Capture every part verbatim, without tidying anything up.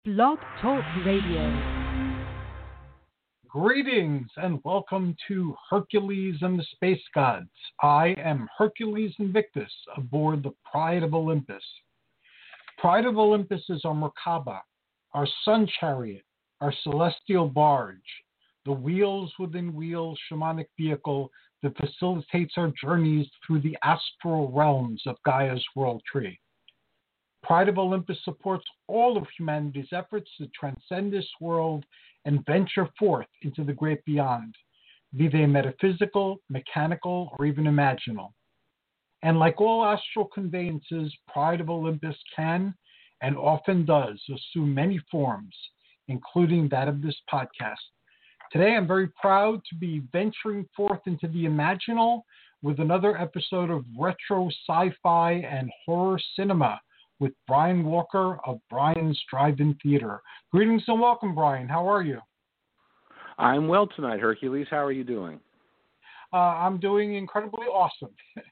Blog Talk Radio. Greetings and welcome to Hercules and the Space Gods. I am Hercules Invictus aboard the Pride of Olympus. Pride of Olympus is our Merkaba, our sun chariot, our celestial barge, the wheels within wheels shamanic vehicle that facilitates our journeys through the astral realms of Gaia's world tree. Pride of Olympus supports all of humanity's efforts to transcend this world and venture forth into the great beyond, be they metaphysical, mechanical, or even imaginal. And like all astral conveyances, Pride of Olympus can and often does assume many forms, including that of this podcast. Today, I'm very proud to be venturing forth into the imaginal with another episode of retro sci-fi and horror cinema with Brian Walker of Brian's Drive-In Theater. Greetings and welcome, Brian. How are you? I'm well tonight, Hercules. How are you doing? Uh, I'm doing incredibly awesome.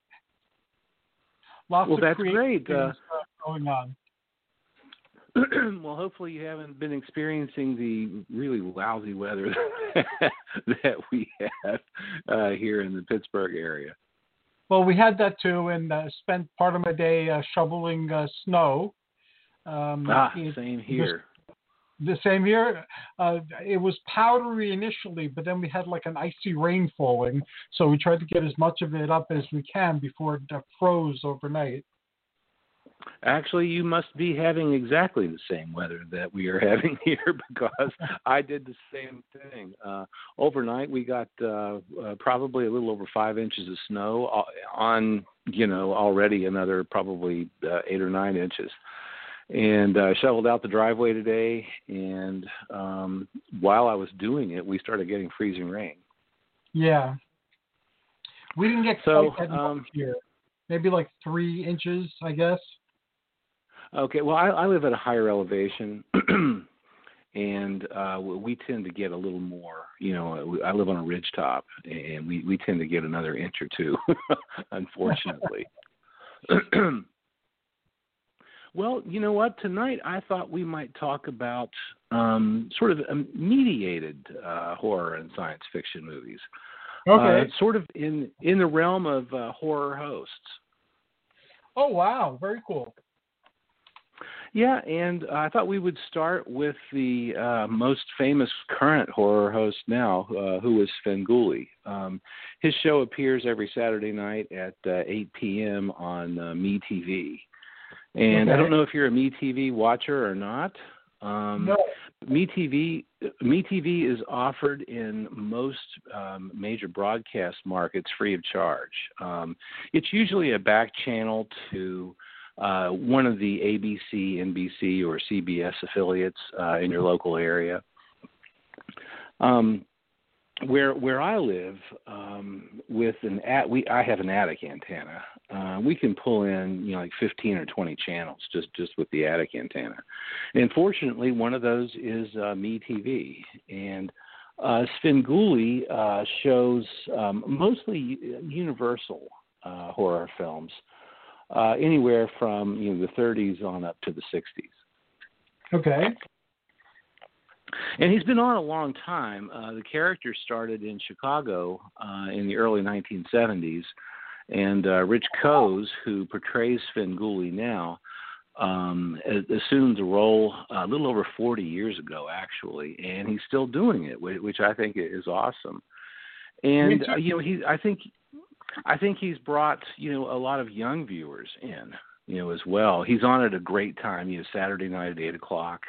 Lots well, of that's creative great. things Uh, going on. well, hopefully you haven't been experiencing the really lousy weather that we have uh, here in the Pittsburgh area. Well, we had that too, and uh, spent part of my day uh, shoveling uh, snow. Um, ah, it, same here. The, the same here. Uh, it was powdery initially, but then we had like an icy rain falling, so we tried to get as much of it up as we can before it uh, froze overnight. Actually, you must be having exactly the same weather that we are having here because I did the same thing. Uh, overnight, we got uh, uh, probably a little over five inches of snow on, you know, already another probably uh, eight or nine inches. And I uh, shoveled out the driveway today, and um, while I was doing it, we started getting freezing rain. Yeah. We didn't get so, quite that much um, here. Maybe like three inches, I guess. Okay, well, I, I live at a higher elevation, and uh, we tend to get a little more. You know, I live on a ridge top, and we, we tend to get another inch or two, unfortunately. Well, you know what? Tonight I thought we might talk about um, sort of mediated uh, horror and science fiction movies. Okay. Uh, sort of in, in the realm of uh, horror hosts. Oh, wow. Very cool. Yeah, and uh, I thought we would start with the uh, most famous current horror host now, uh, who is Svengoolie. Um, his show appears every Saturday night at uh, eight p.m. on uh, MeTV. And okay. I don't know if you're a MeTV watcher or not. Um, no. MeTV, MeTV is offered in most um, major broadcast markets free of charge. Um, it's usually a back channel to Uh, one of the A B C, N B C, or C B S affiliates uh, in your local area. Um, where where I live, um, with an at we I have an attic antenna. Uh, we can pull in you know like fifteen or twenty channels just, just with the attic antenna. And fortunately, one of those is uh, MeTV. And uh, Svengoolie uh, shows um, mostly universal uh, horror films. Uh, anywhere from you know the thirties on up to the sixties. Okay. And he's been on a long time. Uh, the character started in Chicago uh, in the early nineteen seventies, and uh, Rich Koz, who portrays Svengoolie now, um, assumed the role a little over forty years ago, actually, and he's still doing it, which I think is awesome. And uh, you know, he I think. I think he's brought, you know, a lot of young viewers in, you know, as well. He's on at a great time, you know, Saturday night at eight o'clock.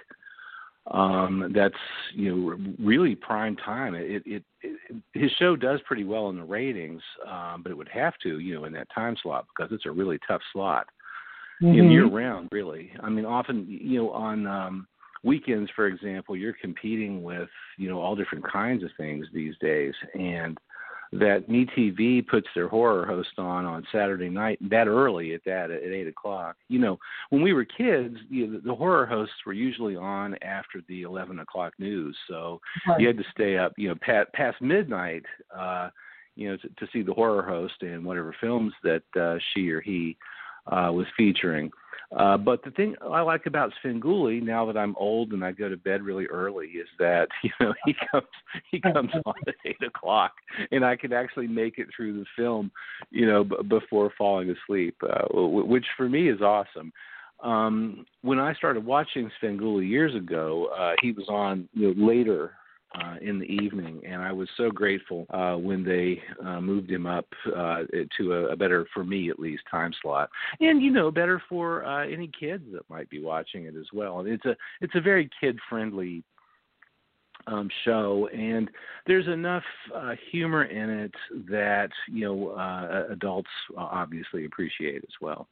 Um, that's, you know, really prime time. It, it, it, his show does pretty well in the ratings, um, but it would have to, you know, in that time slot because it's a really tough slot, mm-hmm. you know, year round, really. I mean, often, you know, on um, weekends, for example, you're competing with, you know, all different kinds of things these days, and that MeTV puts their horror host on on Saturday night that early at that at eight o'clock. You know, when we were kids, you know, the, the horror hosts were usually on after the eleven o'clock news, so right. you had to stay up, you know, past, past midnight, uh, you know, to, to see the horror host and whatever films that uh, she or he uh, was featuring. Uh, but the thing I like about Svengoolie, now that I'm old and I go to bed really early, is that you know he comes he comes on at eight o'clock, and I can actually make it through the film, you know, b- before falling asleep, uh, w- which for me is awesome. Um, when I started watching Svengoolie years ago, uh, he was on you know, later. Uh, in the evening, and I was so grateful uh, when they uh, moved him up uh, to a, a better, for me at least, time slot, and you know, better for uh, any kids that might be watching it as well. And it's a it's a very kid friendly um, show, and there's enough uh, humor in it that you know uh, adults obviously appreciate as well.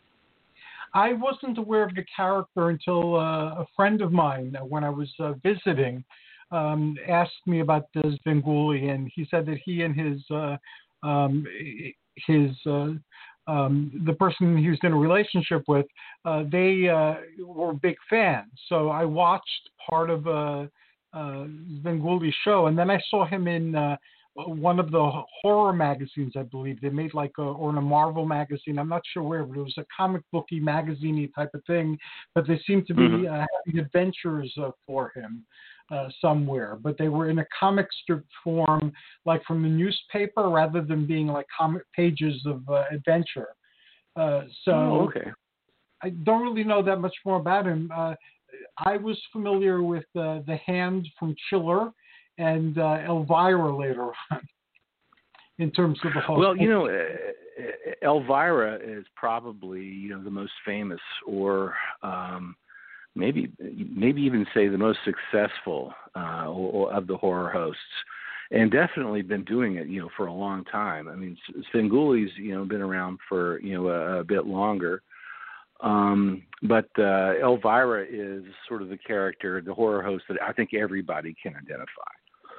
I wasn't aware of the character until uh, a friend of mine, uh, when I was uh, visiting, um, asked me about the Svengoolie, and he said that he and his uh, um, his uh, um, the person he was in a relationship with, uh, they uh, were big fans. So I watched part of a, a Svengoolie show, and then I saw him in uh, one of the horror magazines, I believe. They made like a, or in a Marvel magazine, I'm not sure where, but it was a comic booky magazine type of thing. But they seemed to be mm-hmm. uh, having adventures uh, for him uh, somewhere. But they were in a comic strip form, like from the newspaper, rather than being like comic pages of uh, adventure. Uh, so oh, okay. I don't really know that much more about him. Uh, I was familiar with uh, the Hand from Chiller and uh, Elvira later on, in terms of the whole. Well, you know, uh, Elvira is probably you know the most famous, or um, maybe maybe even say the most successful uh, of the horror hosts, and definitely been doing it you know for a long time. I mean, Svengoolie's you know been around for you know a, a bit longer. Um, but uh, Elvira is sort of the character, the horror host that I think everybody can identify.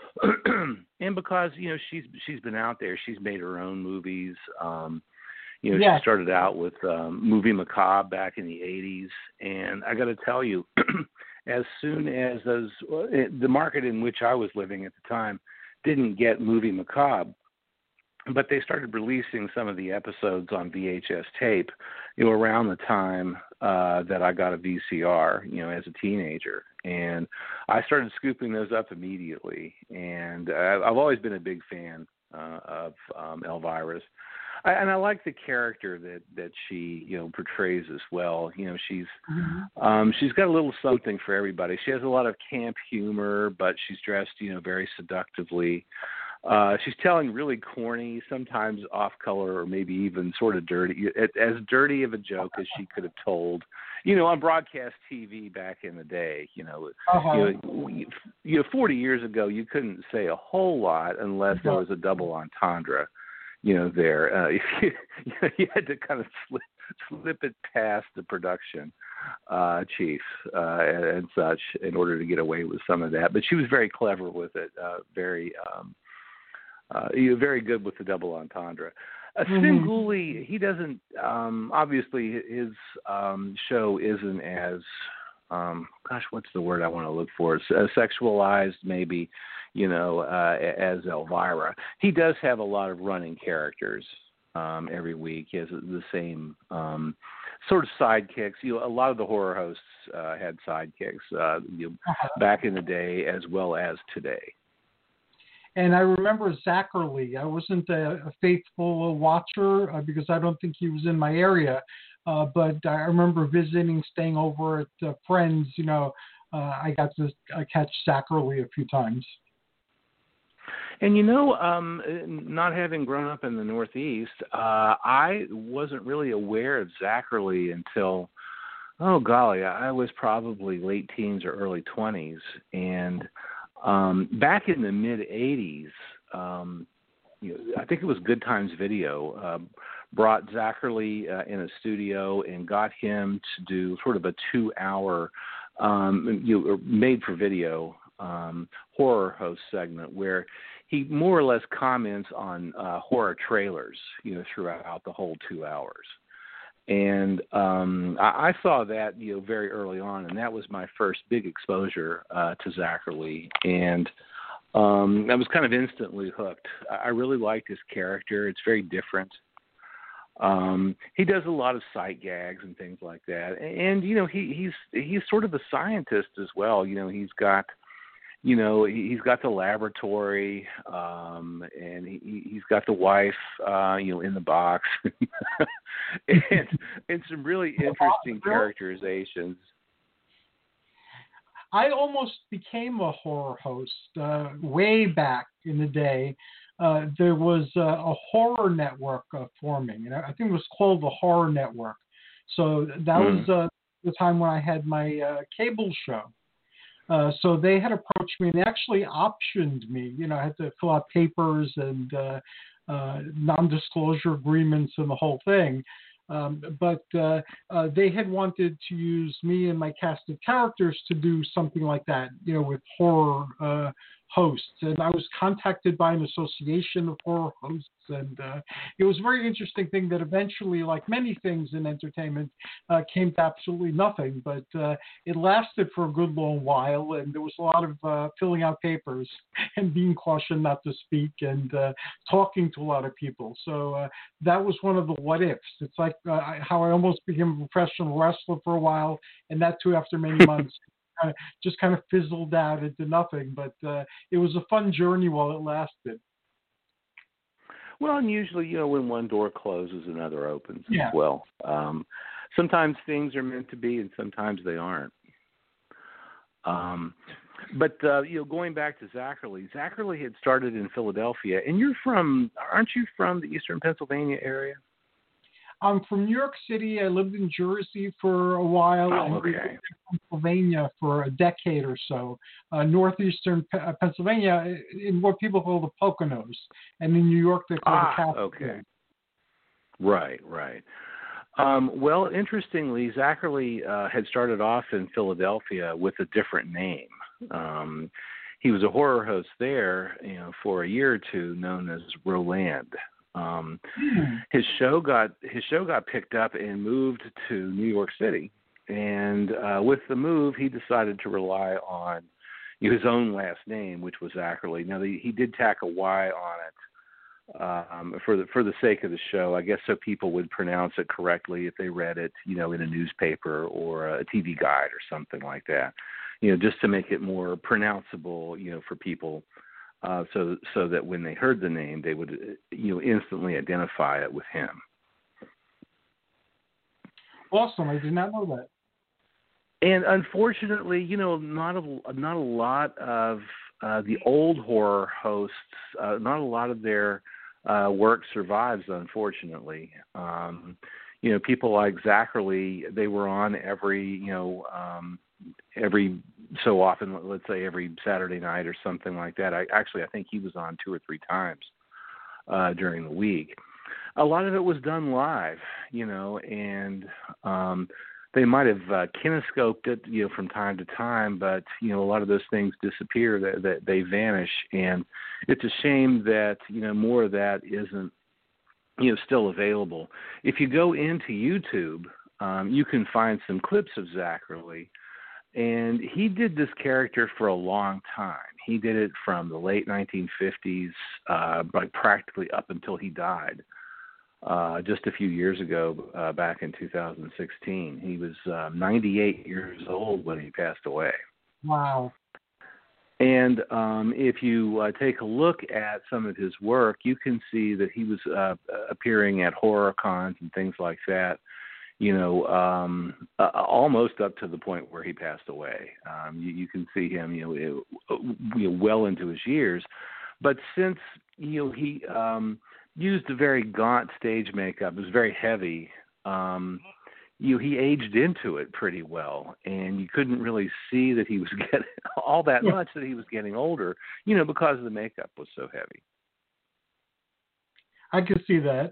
And because you know she's she's been out there, she's made her own movies. Um, you know, yeah. She started out with um, Movie Macabre back in the eighties, and I got to tell you, as soon as those the market in which I was living at the time didn't get Movie Macabre, but they started releasing some of the episodes on V H S tape, you know, around the time uh, that I got a V C R, you know, as a teenager. And I started scooping those up immediately. And uh, I've always been a big fan uh, of um, Elvira's. I, and I like the character that, that she, you know, portrays as well. You know, she's mm-hmm. um, she's got a little something for everybody. She has a lot of camp humor, but she's dressed, you know, very seductively. Uh, she's telling really corny, sometimes off-color, or maybe even sort of dirty, as dirty of a joke as she could have told, you know, on broadcast T V back in the day. You know, uh-huh. you know, you know, forty years ago, you couldn't say a whole lot unless there was a double entendre, you know, there. Uh, you, you had to kind of slip, slip it past the production uh, chief uh, and, and such in order to get away with some of that. But she was very clever with it, uh, very... Um, Uh, you're very good with the double entendre. Uh, Svengoolie, mm-hmm. he doesn't, um, obviously his um, show isn't as, um, gosh, what's the word I want to look for? It's, uh, sexualized maybe, you know, uh, as Elvira. He does have a lot of running characters um, every week. He has the same um, sort of sidekicks. You know, a lot of the horror hosts uh, had sidekicks uh, you know, uh-huh. back in the day as well as today. And I remember Zachary. I wasn't a, a faithful watcher uh, because I don't think he was in my area. Uh, but I remember visiting, staying over at uh, friends. You know, uh, I got to uh, catch Zachary a few times. And, you know, um, not having grown up in the Northeast, uh, I wasn't really aware of Zachary until, oh, golly, I was probably late teens or early twenties. And Um, back in the mid eighties, um, you know, I think it was Good Times Video, uh, brought Zachary uh, in a studio and got him to do sort of a two-hour, um, you know, made-for-video um, horror host segment where he more or less comments on uh, horror trailers, you know, throughout the whole two hours. And um, I, I saw that, you know, very early on, and that was my first big exposure uh, to Zachary. And um, I was kind of instantly hooked. I really liked his character. It's very different. Um, he does a lot of sight gags and things like that, and you know he he's he's sort of a scientist as well. You know, he's got you know he, he's got the laboratory, um, and he, he's got the wife, uh, you know, in the box, and and some really interesting characterizations. I almost became a horror host uh, way back in the day. Uh, there was uh, a horror network uh, forming, and I think it was called the Horror Network. So that mm-hmm. was uh, the time when I had my uh, cable show. Uh, so they had approached me and they actually optioned me. You know, I had to fill out papers and uh, uh, non-disclosure agreements and the whole thing. Um, but uh, uh, they had wanted to use me and my cast of characters to do something like that, you know, with horror uh, hosts. And I was contacted by an association of horror hosts. And uh, it was a very interesting thing that eventually, like many things in entertainment, uh, came to absolutely nothing. But uh, it lasted for a good long while. And there was a lot of uh, filling out papers and being cautioned not to speak and uh, talking to a lot of people. So uh, that was one of the what ifs. It's like uh, how I almost became a professional wrestler for a while, and that too after many months. Kind of, just kind of fizzled out into nothing. But uh, it was a fun journey while it lasted. Well, and usually, you know, when one door closes, another opens yeah. as well. Um, sometimes things are meant to be, and sometimes they aren't. Um, but, uh, you know, going back to Zachary, Zachary had started in Philadelphia, and you're from, aren't you from the Eastern Pennsylvania area? I'm from New York City. I lived in Jersey for a while. Oh, and okay. lived in Pennsylvania for a decade or so. Uh, northeastern P- Pennsylvania, in what people call the Poconos, and in New York they call ah, the Capital. Okay. Right, right. Um, well, interestingly, Zachary uh, had started off in Philadelphia with a different name. Um, he was a horror host there, you know, for a year or two, known as Roland. Um, his show got his show got picked up and moved to New York City, and uh, with the move, he decided to rely on you know, his own last name, which was Zachary. Now the, he did tack a Y on it um, for the for the sake of the show, I guess, so people would pronounce it correctly if they read it, you know, in a newspaper or a T V guide or something like that. You know, just to make it more pronounceable, you know, for people. Uh, so so that when they heard the name, they would you know instantly identify it with him. Awesome! I did not know that. And unfortunately, you know, not a not a lot of uh, the old horror hosts, uh, not a lot of their uh, work survives. Unfortunately, um, you know, people like Zachary, they were on every you know. Um, every so often, let's say every Saturday night or something like that. I actually, I think he was on two or three times uh, during the week. A lot of it was done live, you know, and um, they might have uh, kinescoped it, you know, from time to time, but, you know, a lot of those things disappear, that, that they vanish. And it's a shame that, you know, more of that isn't, you know, still available. If you go into YouTube, um, you can find some clips of Zachary. And he did this character for a long time. He did it from the late nineteen fifties, uh, like practically up until he died uh, just a few years ago, uh, back in two thousand sixteen. He was uh, ninety-eight years old when he passed away. Wow. And um, if you uh, take a look at some of his work, you can see that he was uh, appearing at horror cons and things like that. You know, um, uh, almost up to the point where he passed away. Um, you, you can see him, you know, it, you know, well into his years. But since, you know, he um, used a very gaunt stage makeup, it was very heavy, um, you know, he aged into it pretty well. And you couldn't really see that he was getting all that yeah. much, that he was getting older, you know, because the makeup was so heavy. I could see that.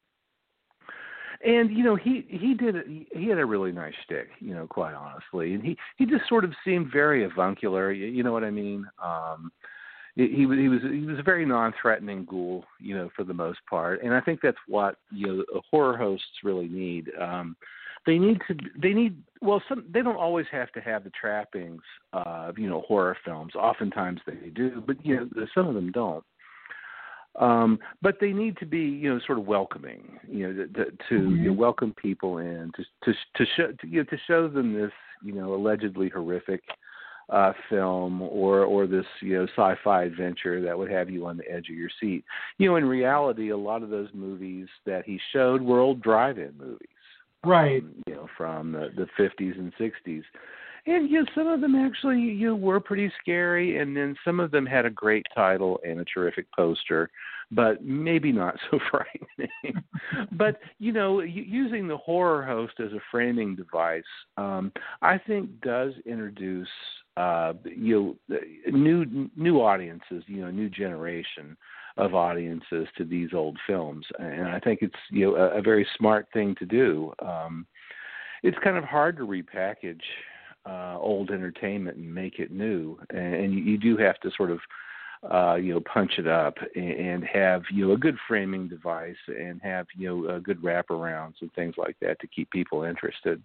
And you know, he he did he had a really nice shtick, you know, quite honestly, and he, he just sort of seemed very avuncular, you, you know what I mean? Um, he, he was he was he was a very non-threatening ghoul, you know, for the most part, and I think that's what you know horror hosts really need. Um, they need to they need well, some they don't always have to have the trappings of you know horror films. Oftentimes they do, but you know some of them don't. Um, but they need to be, you know, sort of welcoming, you know, to, to Mm-hmm. you know, welcome people in, to to to show to, you know, to show them this, you know, allegedly horrific uh, film or or this, you know, sci-fi adventure that would have you on the edge of your seat. You know, in reality, a lot of those movies that he showed were old drive-in movies, Right. um, you know, from the, the fifties and sixties. And you know, some of them actually you know, were pretty scary, and then some of them had a great title and a terrific poster, but maybe not so frightening. But you know, using the horror host as a framing device, um, I think does introduce uh, you know new new audiences, you know, new generation of audiences to these old films, and I think it's you know a, a very smart thing to do. Um, it's kind of hard to repackage Uh, old entertainment and make it new, and, and you, you do have to sort of, uh, you know, punch it up and, and have you know a good framing device and have you know a good wraparounds and things like that to keep people interested.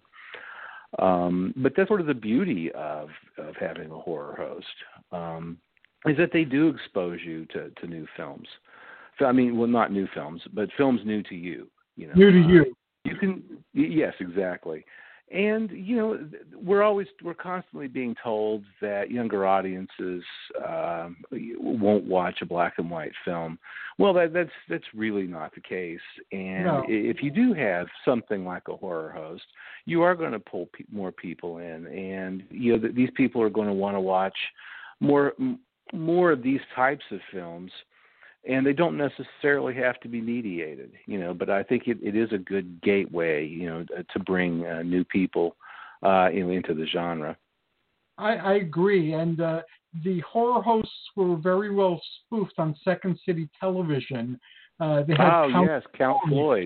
Um, but that's sort of the beauty of of having a horror host, um, is that they do expose you to, to new films. So, I mean, well, not new films, but films new to you. You know, New to uh, you. You can, yes, exactly. And you know, we're always we're constantly being told that younger audiences um, won't watch a black and white film. Well, that, that's that's really not the case. And No. if you do have something like a horror host, you are going to pull pe- more people in, and you know th- these people are going to want to watch more m- more of these types of films. And they don't necessarily have to be mediated, you know, but I think it, it is a good gateway, you know, to bring uh, new people uh, in, into the genre. I, I agree. And uh, the horror hosts were very well spoofed on Second City Television. Uh, they had oh, Count yes, Count Floyd.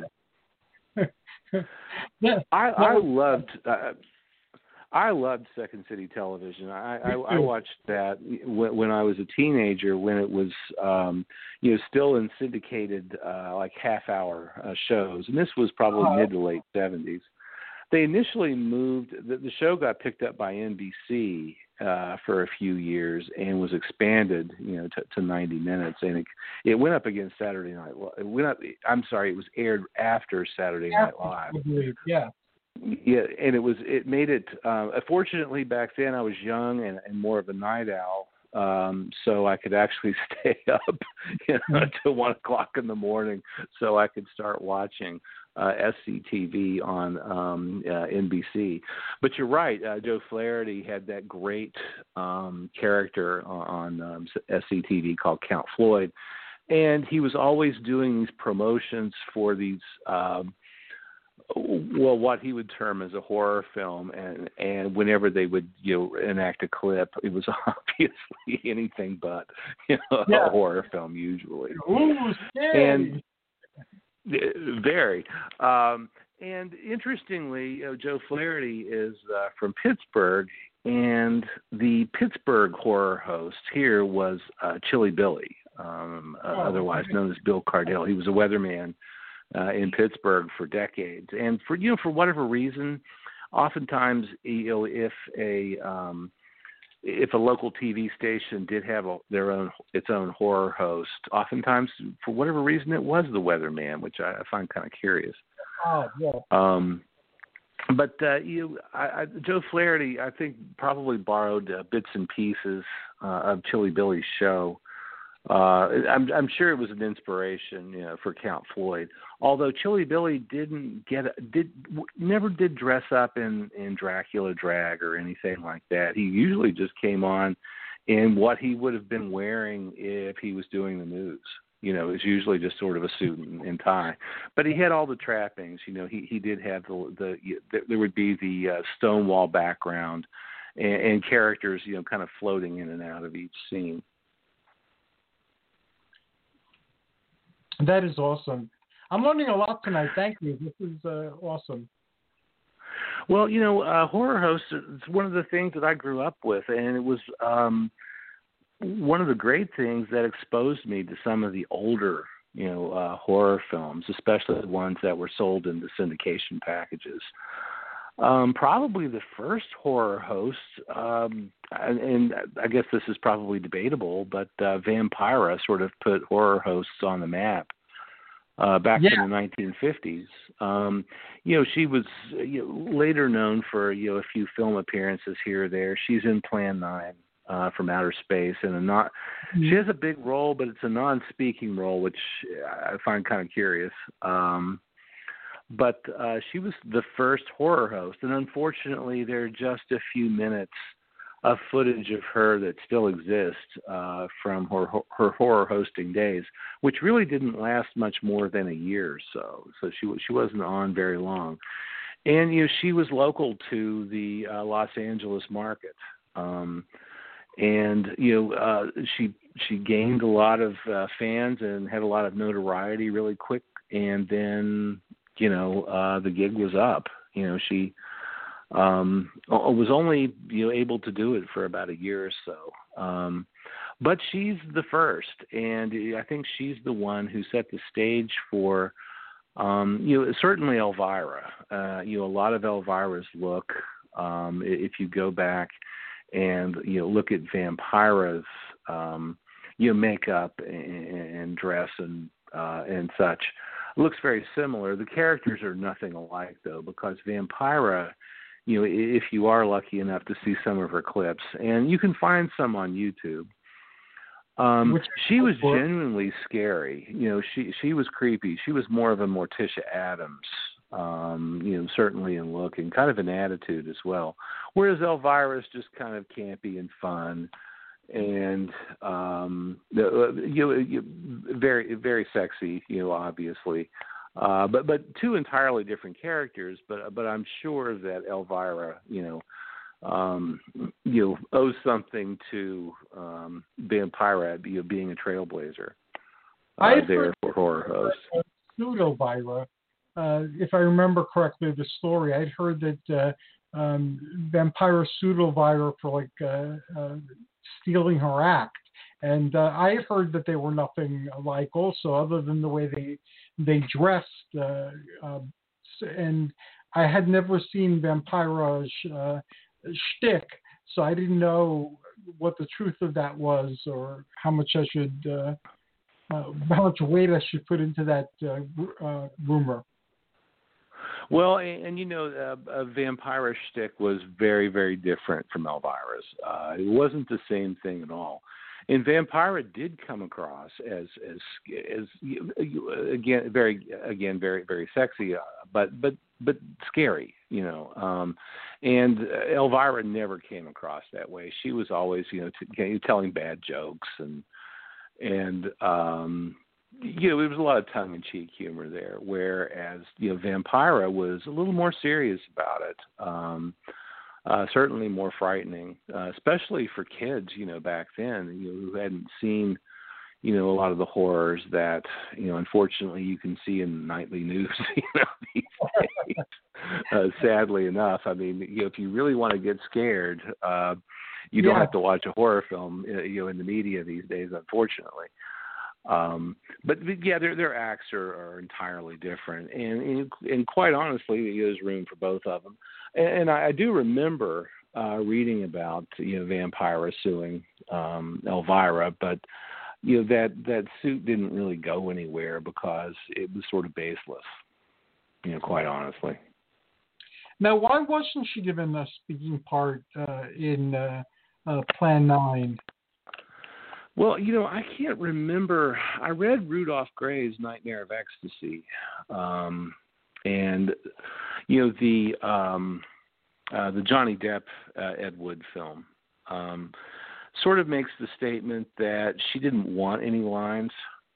yeah, I, I was, loved uh, I loved Second City Television. I, I, I watched that when, when I was a teenager, when it was, um, you know, still in syndicated uh, like half-hour uh, shows, and this was probably uh, mid to late seventies. They initially moved. The, the show got picked up by N B C uh, for a few years and was expanded, you know, to, to ninety minutes, and it, it went up against Saturday Night Live. It went up. I'm sorry, it was aired after Saturday Night Live. I believe, yeah. Yeah, and it was it made it. Uh, fortunately, back then I was young and, and more of a night owl, um, so I could actually stay up, you know, till one o'clock in the morning, so I could start watching uh, S C T V on um, uh, N B C. But you're right, uh, Joe Flaherty had that great um, character on, on um, S C T V called Count Floyd, and he was always doing these promotions for these. Um, well, what he would term as a horror film, and and whenever they would you know enact a clip, it was obviously anything but you know Yeah. a horror film usually. Ooh, scary. And very. Um, and interestingly, you know, Joe Flaherty is uh, from Pittsburgh, and the Pittsburgh horror host here was uh, Chilly Billy, um, uh, Oh, otherwise okay. known as Bill Cardell. He was a weatherman Uh, in Pittsburgh for decades, and for you know for whatever reason, oftentimes you know if a um, if a local T V station did have a, their own its own horror host, oftentimes for whatever reason it was the weatherman, which I, I find kind of curious. Oh, yeah. Um, but uh, you, I, I, Joe Flaherty, I think probably borrowed uh, bits and pieces uh, of Chilly Billy's show. Uh, I'm, I'm sure it was an inspiration, you know, for Count Floyd. Although Chilly Billy didn't get, did never did dress up in, in Dracula drag or anything like that. He usually just came on in what he would have been wearing if he was doing the news. You know, it's usually just sort of a suit and, and tie. But he had all the trappings. You know, he, he did have the, the there would be the uh, Stonewall background and, and characters, you know, kind of floating in and out of each scene. That is awesome. I'm learning a lot tonight. Thank you. This is uh, awesome. Well, you know, uh, horror hosts, it's one of the things that I grew up with, and it was um, one of the great things that exposed me to some of the older, you know, uh, horror films, especially the ones that were sold in the syndication packages. Um, probably the first horror host, um, and, and I guess this is probably debatable, but uh, Vampira sort of put horror hosts on the map uh, back Yeah. in the nineteen fifties. Um, you know, she was you know, later known for you know a few film appearances here or there. She's in Plan Nine uh, from Outer Space, and a not Mm-hmm. she has a big role, but it's a non-speaking role, which I find kind of curious. Um, But uh, she was the first horror host, and unfortunately, there are just a few minutes of footage of her that still exists uh, from her her horror hosting days, which really didn't last much more than a year or so. So she she wasn't on very long, and you know she was local to the uh, Los Angeles market, um, and you know uh, she she gained a lot of uh, fans and had a lot of notoriety really quick, and then. You know, uh, the gig was up. You know, she um, was only you know able to do it for about a year or so. Um, but she's the first, and I think she's the one who set the stage for um, you know certainly Elvira. Uh, you know, a lot of Elvira's look. Um, if you go back and you know look at Vampira's um, you know makeup and, and dress and uh, and such. Looks very similar. The characters are nothing alike, though, because Vampira, you know, if you are lucky enough to see some of her clips, and you can find some on YouTube, um, Which she was genuinely scary. You know, she she was creepy. She was more of a Morticia Addams, um, you know, certainly in look and kind of an attitude as well. Whereas Elvira is just kind of campy and fun. And um, you know, you, very very sexy, you know, obviously, uh, but but two entirely different characters. But but I'm sure that Elvira, you know, um, you know, owes something to um, Vampira, you know, being a trailblazer uh, there for horror hosts. Pseudo Elvira, uh, if I remember correctly, the story I'd heard that uh, um, Vampira sued Elvira for like. Uh, uh, stealing her act, and uh, I had heard that they were nothing alike also, other than the way they they dressed, uh, uh, and I had never seen Vampira's uh, shtick, so I didn't know what the truth of that was or how much I should uh, uh, how much weight I should put into that uh, uh, rumor. Well, and, and you know, uh, a Vampira shtick was very, very different from Elvira's. Uh, it wasn't the same thing at all. And Vampira did come across as, as, as again, very, again, very, very sexy, uh, but, but, but scary, you know. Um, and Elvira never came across that way. She was always, you know, t- telling bad jokes and, and, um, you know, there was a lot of tongue-in-cheek humor there, whereas, you know, Vampira was a little more serious about it, um, uh, certainly more frightening, uh, especially for kids, you know, back then, you know, who hadn't seen, you know, a lot of the horrors that, you know, unfortunately you can see in the nightly news, you know, these days. Uh, sadly enough, I mean, you know, if you really want to get scared, uh, you don't Yeah. have to watch a horror film, you know, in the media these days, unfortunately. Um, but yeah, their their acts are, are entirely different, and, and and quite honestly, there's room for both of them. And, and I, I do remember uh, reading about you know Vampira suing um, Elvira, but you know that that suit didn't really go anywhere because it was sort of baseless. You know, quite honestly. Now, why wasn't she given a speaking part uh, in uh, uh, Plan Nine? Well, you know, I can't remember. I read Rudolph Gray's Nightmare of Ecstasy, um, and you know the um, uh, the Johnny Depp uh, Ed Wood film um, sort of makes the statement that she didn't want any lines.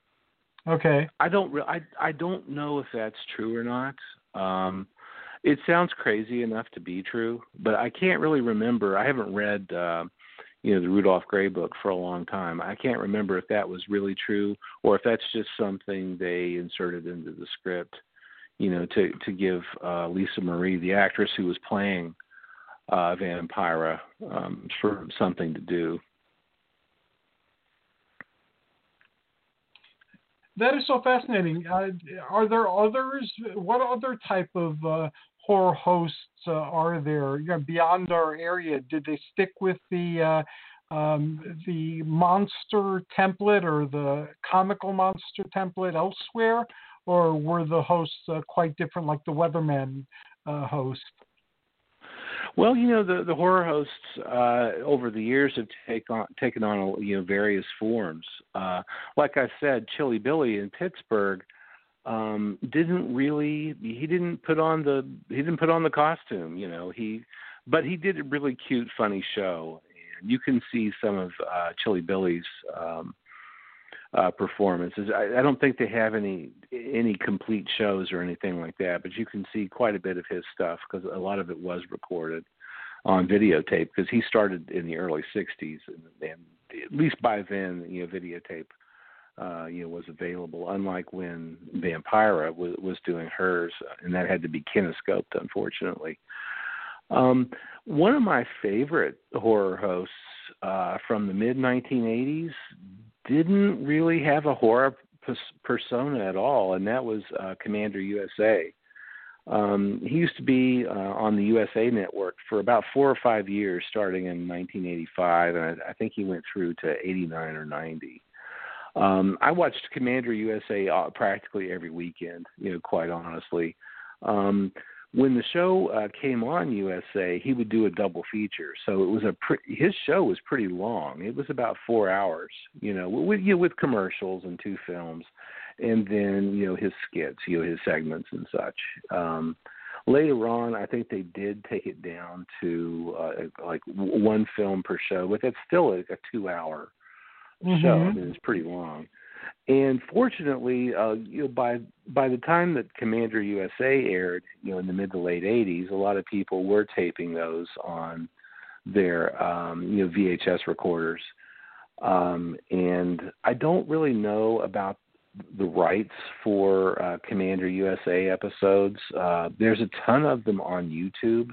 Okay. I don't. Re- I I don't know if that's true or not. Um, it sounds crazy enough to be true, but I can't really remember. I haven't read. Uh, you know, the Rudolph Gray book for a long time. I can't remember if that was really true or if that's just something they inserted into the script, you know, to, to give uh, Lisa Marie, the actress who was playing uh, Vampira, um, for something to do. That is so fascinating. Uh, are there others? What other type of uh, horror hosts uh, are there? You know, beyond our area, did they stick with the uh, um, the monster template or the comical monster template elsewhere, or were the hosts uh, quite different, like the Weatherman uh, host? Well, you know, the, the horror hosts uh, over the years have take on, taken on, you know, various forms. Uh, like I said, Chilly Billy in Pittsburgh um, didn't really, he didn't put on the, he didn't put on the costume, you know, he, but he did a really cute, funny show. And you can see some of uh, Chilly Billy's um, uh, performances. I, I don't think they have any any complete shows or anything like that, but you can see quite a bit of his stuff because a lot of it was recorded on videotape because he started in the early sixties, and, and at least by then, you know, videotape uh, you know was available. Unlike when Vampira was, was doing hers, and that had to be kinescoped, unfortunately. Um, one of my favorite horror hosts uh, from the mid nineteen eighties didn't really have a horror pers- persona at all, and that was uh, Commander U S A. Um, he used to be uh, on the U S A network for about four or five years, starting in nineteen eighty-five, and I, I think he went through to eighty-nine or ninety. Um, I watched Commander U S A uh, practically every weekend, you know, quite honestly. Um, When the show uh, came on U S A, he would do a double feature. So it was a pre- his show was pretty long. It was about four hours, you know, with you know, with commercials and two films, and then you know his skits, you know his segments and such. Um, later on, I think they did take it down to uh, like one film per show, but that's still a, a two-hour mm-hmm. show. I mean, it's pretty long. And fortunately, uh, you know, by by the time that Commander U S A aired, you know, in the mid to late eighties, a lot of people were taping those on their um, you know V H S recorders. Um, and I don't really know about the rights for uh, Commander U S A episodes. Uh, there's a ton of them on YouTube.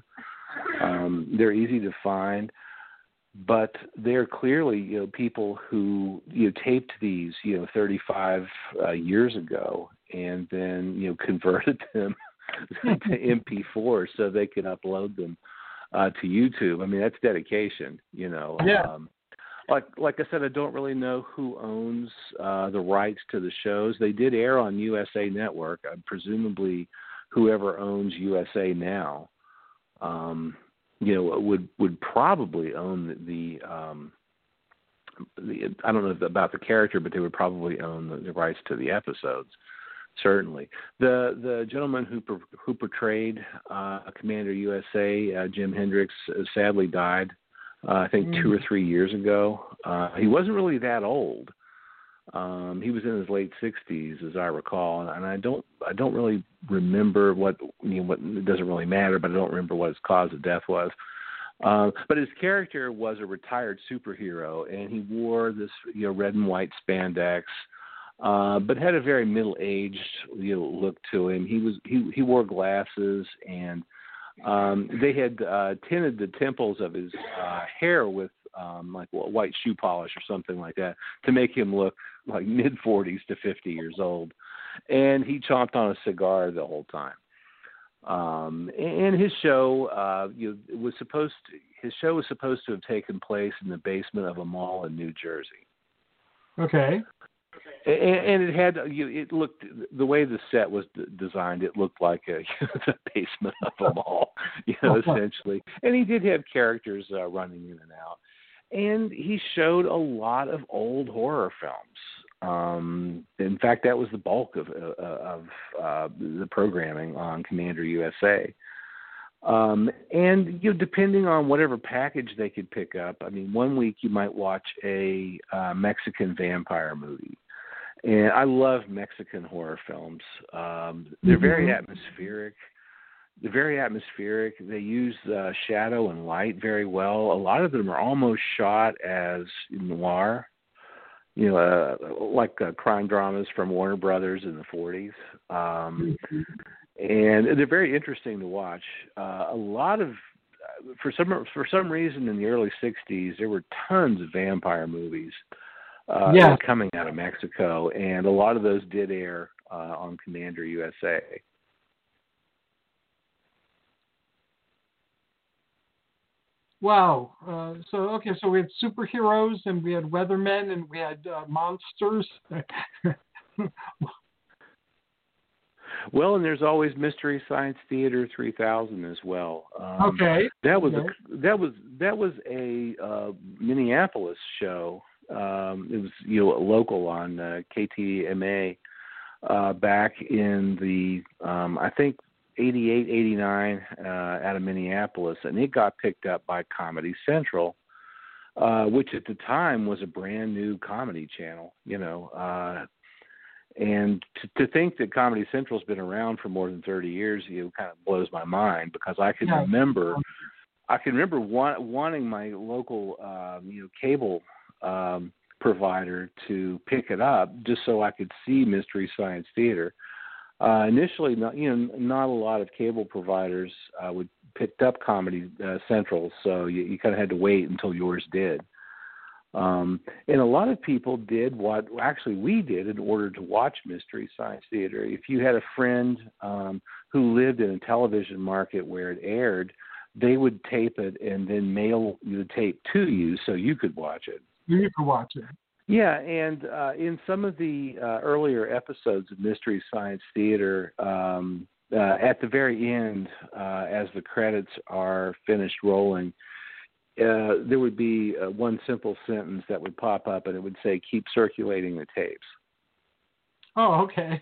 Um, they're easy to find. But they're clearly, you know, people who, you know, taped these, you know, thirty-five uh, years ago and then, you know, converted them to M P four so they could upload them uh, to YouTube. I mean, that's dedication, you know. Yeah. Um, like, like I said, I don't really know who owns uh, the rights to the shows. They did air on U S A Network. Uh, presumably, whoever owns U S A now. Um, you know, would would probably own the, the, um, the I don't know about the character, but they would probably own the, the rights to the episodes. Certainly, the the gentleman who who portrayed uh, Commander U S A, uh, Jim Hendricks, uh, sadly died. Uh, I think mm. two or three years ago. Uh, he wasn't really that old. Um, he was in his late sixties, as I recall, and I don't, I don't really remember what, you know, what it doesn't really matter, but I don't remember what his cause of death was. Um, but his character was a retired superhero, and he wore this, you know, red and white spandex, uh, but had a very middle-aged, you know, look to him. He was, he, he wore glasses, and um, they had uh, tinted the temples of his uh, hair with Um, like white shoe polish or something like that to make him look like mid forties to fifty years old. And he chomped on a cigar the whole time. Um, and his show, uh, you know, was supposed to, his show was supposed to have taken place in the basement of a mall in New Jersey. Okay. And, and it had, you know, it looked, the way the set was d- designed, it looked like a, the basement of a mall, you know, essentially. And he did have characters uh, running in and out. And he showed a lot of old horror films. Um, in fact, that was the bulk of, uh, of uh, the programming on Commander U S A. Um, and you know, depending on whatever package they could pick up, I mean, one week you might watch a uh, Mexican vampire movie. And I love Mexican horror films. Um, they're mm-hmm. very atmospheric. They're very atmospheric. They use uh, shadow and light very well. A lot of them are almost shot as noir, you know, uh, like uh, crime dramas from Warner Brothers in the forties. Um, mm-hmm. And they're very interesting to watch. Uh, a lot of, for some for some reason, in the early sixties, there were tons of vampire movies uh, yeah. coming out of Mexico, and a lot of those did air uh, on Commander U S A. Wow. Uh, so okay, so we had superheroes and we had weathermen and we had uh, monsters. Well, and there's always Mystery Science Theater three thousand as well. Um, okay. That was okay. a that was that was a uh, Minneapolis show. Um, it was you know local on uh, K T M A uh, back in the um, I think eighty-eight, eighty-nine uh, out of Minneapolis, and it got picked up by Comedy Central, uh, which at the time was a brand new comedy channel. You know. Uh, And to, to think that Comedy Central's been around for more than thirty years, you know, kind of blows my mind because I can Yeah. remember, I can remember want, wanting my local, um, you know, cable um, provider to pick it up just so I could see Mystery Science Theater. Uh, initially, not, you know, not a lot of cable providers uh, would picked up Comedy uh, Central, so you, you kind of had to wait until yours did. Um, and a lot of people did what actually we did in order to watch Mystery Science Theater. If you had a friend um, who lived in a television market where it aired, they would tape it and then mail the tape to you so you could watch it. You could watch it. Yeah, and uh, in some of the uh, earlier episodes of Mystery Science Theater, um, uh, at the very end, uh, as the credits are finished rolling, Uh, there would be uh, one simple sentence that would pop up, and it would say, "Keep circulating the tapes." Oh, okay.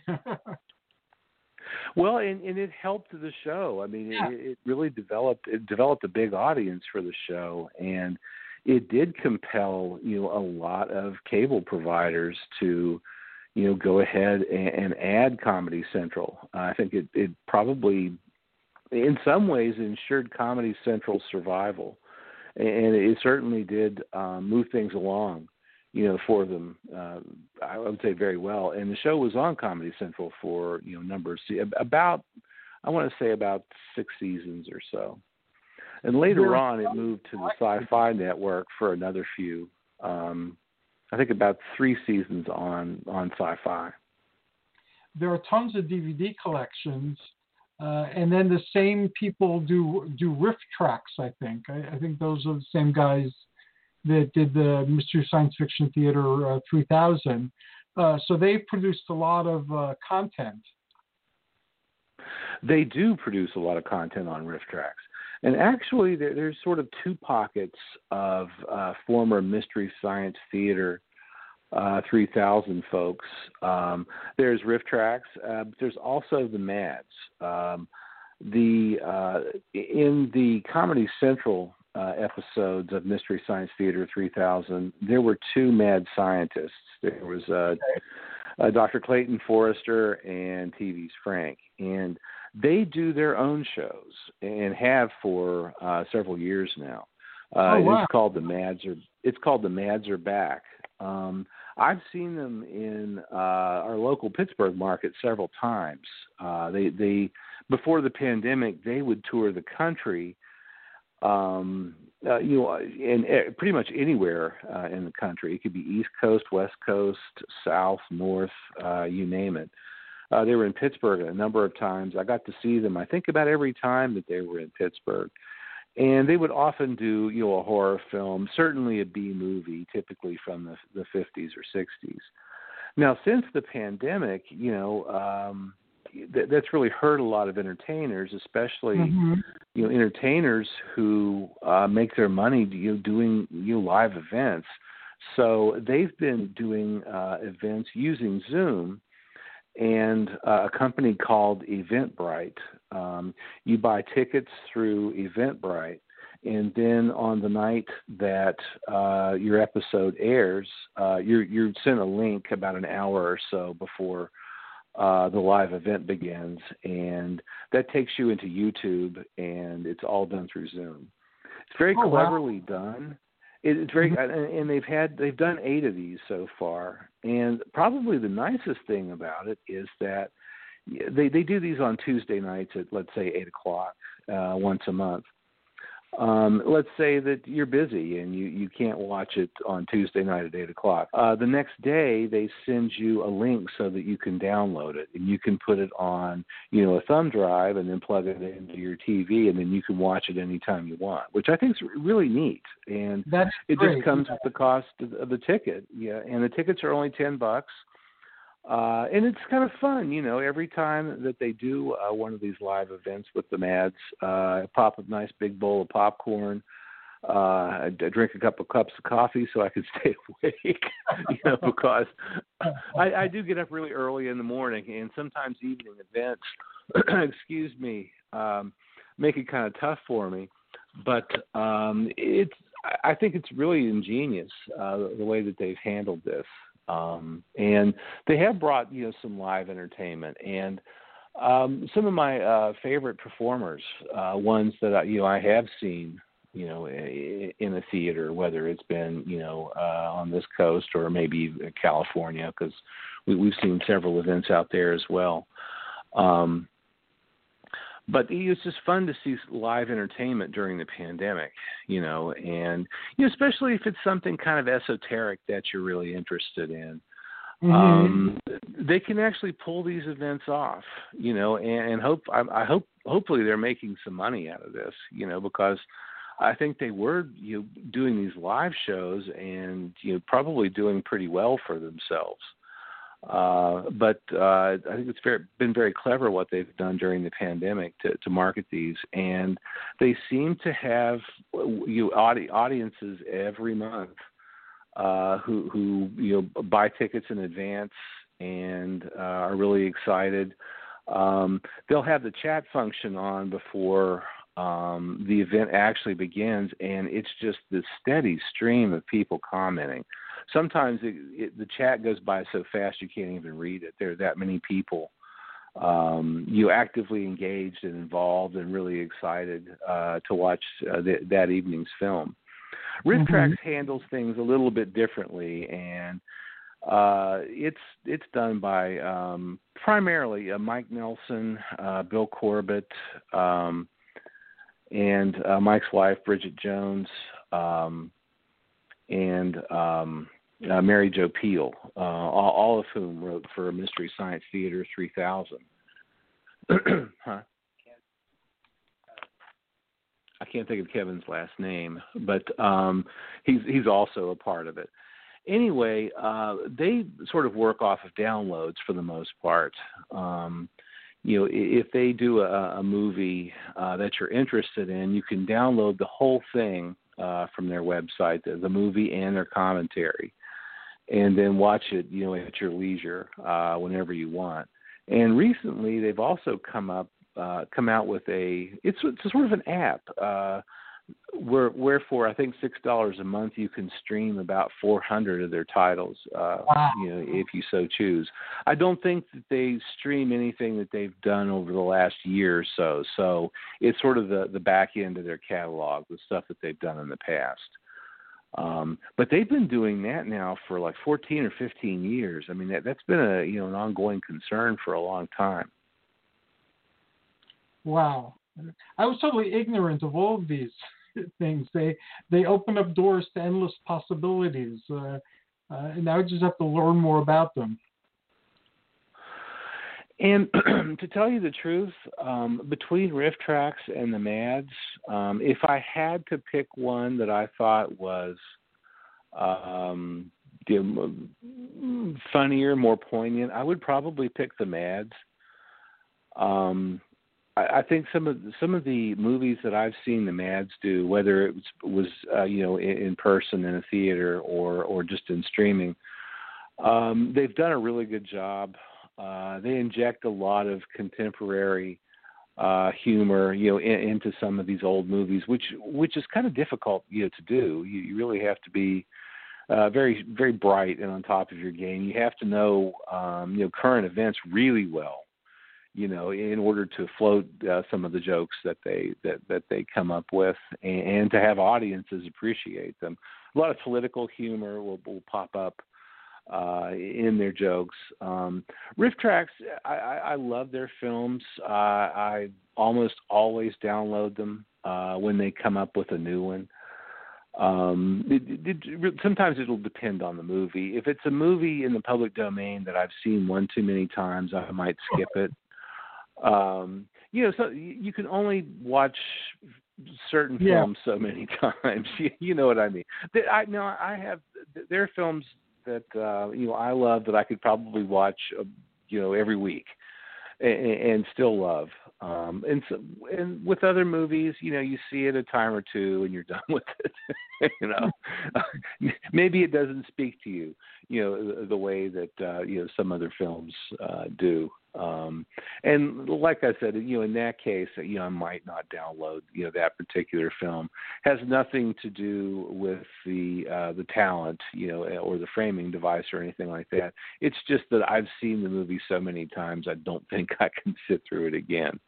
Well, and, and it helped the show. I mean, Yeah. it, it really developed it developed a big audience for the show, and it did compel you know a lot of cable providers to you know go ahead and, and add Comedy Central. Uh, I think it, it probably, in some ways, ensured Comedy Central's survival. And it certainly did um, move things along, you know, for them. Uh, I would say very well. And the show was on Comedy Central for you know a number of se- about, I want to say about six seasons or so. And later on, it moved to the Sci-Fi Network for another few. Um, I think about three seasons on on Sci-Fi. There are tons of D V D collections. Uh, and then the same people do do riff tracks, I think. I, I think those are the same guys that did the Mystery Science Fiction Theater uh, three thousand. Uh, so they've produced a lot of uh, content. They do produce a lot of content on riff tracks. And actually, there, there's sort of two pockets of uh, former Mystery Science Theater Uh, three thousand folks. Um, there's Riff Tracks. Uh, but there's also the Mads. Um, the uh, in the Comedy Central uh, episodes of Mystery Science Theater three thousand, there were two mad scientists. There was uh, uh, Doctor Clayton Forrester and T V's Frank, and they do their own shows and have for uh, several years now. Uh, oh, wow. It's called the Mads are. It's called the Mads are Back. Um, I've seen them in uh, our local Pittsburgh market several times. Uh, they, they, before the pandemic, they would tour the country, um, uh, you know, and uh, pretty much anywhere uh, in the country. It could be East Coast, West Coast, South, North, uh, you name it. Uh, they were in Pittsburgh a number of times. I got to see them, I think, about every time that they were in Pittsburgh. And they would often do, you know, a horror film, certainly a B movie, typically from the, the fifties or sixties. Now, since the pandemic, you know, um, th- that's really hurt a lot of entertainers, especially, mm-hmm. you know, entertainers who uh, make their money, you know, doing, you know, live events. So they've been doing uh, events using Zoom. And uh, a company called Eventbrite. Um, you buy tickets through Eventbrite, and then on the night that uh, your episode airs, uh, you're, you're sent a link about an hour or so before uh, the live event begins, and that takes you into YouTube, and it's all done through Zoom. It's very oh, cleverly wow. done. It's very, mm-hmm. and they've had they've done eight of these so far. And probably the nicest thing about it is that they they do these on Tuesday nights at, let's say, eight o'clock uh, once a month. Um, let's say that you're busy and you, you can't watch it on Tuesday night at eight o'clock. Uh, the next day, they send you a link so that you can download it, and you can put it on, you know, a thumb drive and then plug it into your T V, and then you can watch it anytime you want, which I think is really neat. And That's it great. just comes with the cost of, of the ticket. Yeah, and the tickets are only ten bucks. Uh, and it's kind of fun, you know, every time that they do uh, one of these live events with the Mads, uh, I pop a nice big bowl of popcorn, uh, I, I drink a couple of cups of coffee so I can stay awake, you know, because I, I do get up really early in the morning, and sometimes evening events, excuse me, um, make it kind of tough for me. But um, it's, I think it's really ingenious uh, the way that they've handled this. Um, and they have brought, you know, some live entertainment, and um, some of my uh, favorite performers, uh, ones that I, you know, I have seen, you know, in a theater, whether it's been, you know, uh, on this coast or maybe California, because we, we've seen several events out there as well. Um, But it's just fun to see live entertainment during the pandemic, you know, and you know, especially if it's something kind of esoteric that you're really interested in. Mm-hmm. Um, they can actually pull these events off, you know, and, and hope I, I hope hopefully they're making some money out of this, you know, because I think they were you know, doing these live shows and you know probably doing pretty well for themselves. Uh, but uh, I think it's very, been very clever what they've done during the pandemic to, to market these, and they seem to have you know, audi- audiences every month uh, who, who you know buy tickets in advance and uh, are really excited. Um, they'll have the chat function on before um, the event actually begins, and it's just this steady stream of people commenting. Sometimes it, it, the chat goes by so fast you can't even read it. There are that many people um, you actively engaged and involved and really excited uh, to watch uh, the, that evening's film. RiffTrax mm-hmm. handles things a little bit differently, and uh, it's it's done by um, primarily uh, Mike Nelson, uh, Bill Corbett, um, and uh, Mike's wife Bridget Jones, um, and um, Uh, Mary Jo Pehl, uh, all, all of whom wrote for Mystery Science Theater three thousand. huh? I can't think of Kevin's last name, but um, he's he's also a part of it. Anyway, uh, they sort of work off of downloads for the most part. Um, you know, if they do a, a movie uh, that you're interested in, you can download the whole thing uh, from their website, the, the movie and their commentary, and then watch it, you know, at your leisure uh, whenever you want. And recently, they've also come up, uh, come out with a, it's, it's sort of an app, uh, where, wherefore I think six dollars a month you can stream about four hundred of their titles, uh, wow. you know, if you so choose. I don't think that they stream anything that they've done over the last year or so. So it's sort of the, the back end of their catalog, the stuff that they've done in the past. Um, but they've been doing that now for like fourteen or fifteen years. I mean, that, that's been a, you know, an ongoing concern for a long time. Wow. I was totally ignorant of all of these things. They, they open up doors to endless possibilities. Uh, uh, and now I just have to learn more about them. And to tell you the truth, um, between RiffTrax and the Mads, um, if I had to pick one that I thought was um, funnier, more poignant, I would probably pick the Mads. Um, I, I think some of some of the movies that I've seen the Mads do, whether it was, was uh, you know in, in person in a theater or or just in streaming, um, they've done a really good job. Uh, they inject a lot of contemporary uh, humor, you know, in, into some of these old movies, which which is kind of difficult, you know, to do. You, you really have to be uh, very very bright and on top of your game. You have to know, um, you know, current events really well, you know, in order to float uh, some of the jokes that they that, that they come up with, and, and to have audiences appreciate them. A lot of political humor will, will pop up Uh, in their jokes. Um, RiffTrax, I, I, I love their films. Uh, I almost always download them. uh, when they come up with a new one. Um, it, it, it, sometimes it'll depend on the movie. If it's a movie in the public domain that I've seen one too many times, I might skip it. Um, you know, so you can only watch certain yeah. films so many times. you, you know what I mean? I know I have. There are films that uh, you know I love that I could probably watch, uh, you know, every week, and, and still love. Um, and so, and with other movies, you know, you see it a time or two and you're done with it. you know, maybe it doesn't speak to you, you know, the, the way that uh, you know some other films uh, do. Um, and like I said, you know, in that case, you know, I might not download, you know, that particular film. Has nothing to do with the uh, the talent, you know, or the framing device or anything like that. It's just that I've seen the movie so many times, I don't think I can sit through it again.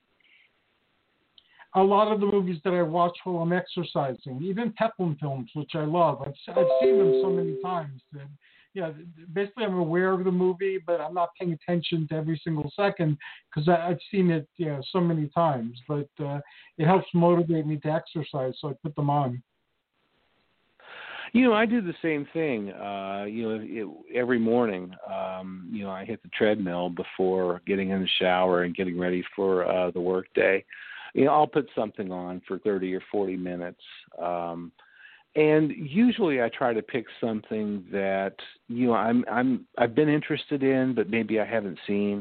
A lot of the movies that I watch while I'm exercising, even Peplum films, which I love, I've, I've seen them so many times that, yeah, basically I'm aware of the movie, but I'm not paying attention to every single second because I've seen it, you know, so many times. But uh, it helps motivate me to exercise, so I put them on. You know, I do the same thing. Uh, you know, it, every morning, um, you know, I hit the treadmill before getting in the shower and getting ready for uh, the work day. You know, I'll put something on for thirty or forty minutes. Um, and usually I try to pick something that, you know, I'm, I'm, I've been interested in, but maybe I haven't seen.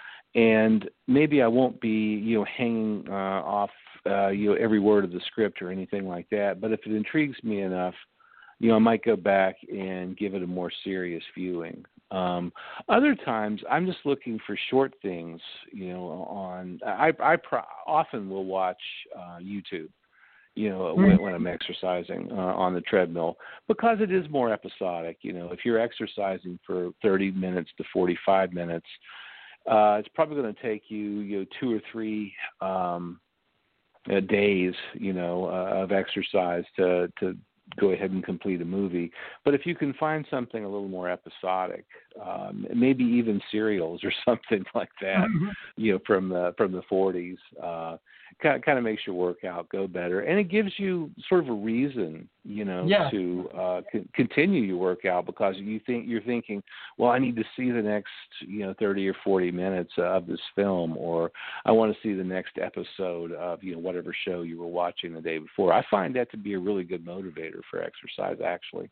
And maybe I won't be, you know, hanging uh, off, uh, you know, every word of the script or anything like that. But if it intrigues me enough, you know, I might go back and give it a more serious viewing. Um, other times, I'm just looking for short things, you know, on, I, I pro- often will watch uh, YouTube, you know, when, when I'm exercising uh, on the treadmill, because it is more episodic. You know, if you're exercising for thirty minutes to forty-five minutes, uh, it's probably going to take you, you know, two or three um, uh, days, you know, uh, of exercise to, to, go ahead and complete a movie. But if you can find something a little more episodic, um, maybe even serials or something like that, mm-hmm. you know, from the from the forties, uh, kind of, kind of makes your workout go better, and it gives you sort of a reason, you know, yeah. to uh, c- continue your workout because you think you're thinking, well, I need to see the next, you know, thirty or forty minutes of this film, or I want to see the next episode of, you know, whatever show you were watching the day before. I find that to be a really good motivator for exercise, actually.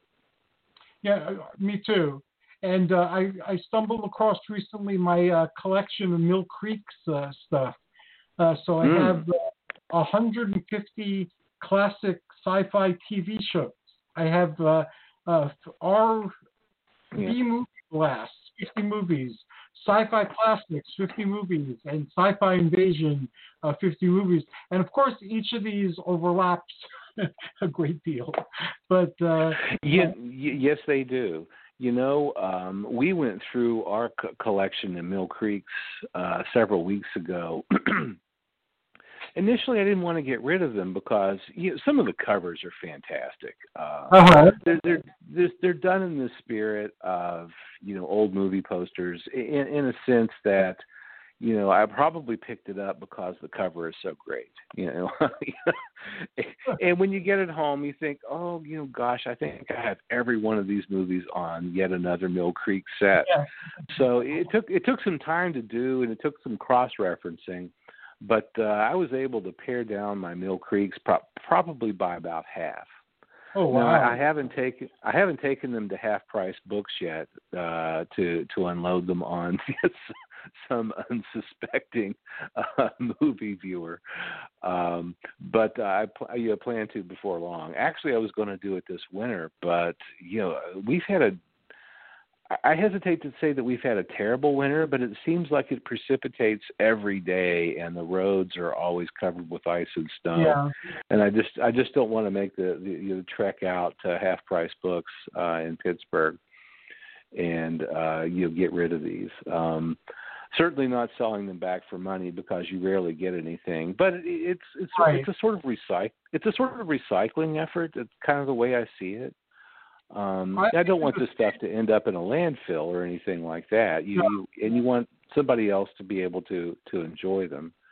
Yeah, me too. And uh, I, I stumbled across recently my uh, collection of Mill Creek's uh, stuff. Uh, so I mm. have uh, one hundred fifty classic sci-fi T V shows. I have uh, uh, our yeah. B-movie blasts, fifty movies, sci-fi classics, fifty movies, and sci-fi invasion, uh, fifty movies. And of course, each of these overlaps a great deal. But uh, yeah, uh, yes, they do. You know, um, we went through our co- collection in Mill Creek's uh, several weeks ago. Initially, I didn't want to get rid of them because you know, some of the covers are fantastic. Uh, uh-huh. they're, they're, they're, they're done in the spirit of, you know, old movie posters in, in a sense that, you know, I probably picked it up because the cover is so great, you know. And when you get it home, you think, oh, you know, gosh, I think I have every one of these movies on yet another Mill Creek set. Yeah. So it took it took some time to do, and it took some cross-referencing. But uh, I was able to pare down my Mill Creeks pro- probably by about half. Oh wow! Now, I, I haven't taken I haven't taken them to half price books yet uh, to to unload them on some unsuspecting uh, movie viewer, um, but uh, I pl- you know, plan to before long. Actually, I was going to do it this winter, but you know we've had a. I hesitate to say that we've had a terrible winter, but it seems like it precipitates every day, and the roads are always covered with ice and snow. Yeah. And I just, I just don't want to make the, the you know, trek out to Half Price Books uh, in Pittsburgh, and uh, you know, get rid of these. Um, certainly not selling them back for money because you rarely get anything. But it, it's, it's, right. it's a sort of recyc, it's a sort of recycling effort. It's kind of the way I see it. Um, I, I don't want this stuff to end up in a landfill or anything like that. You, no. you and you want somebody else to be able to, to enjoy them.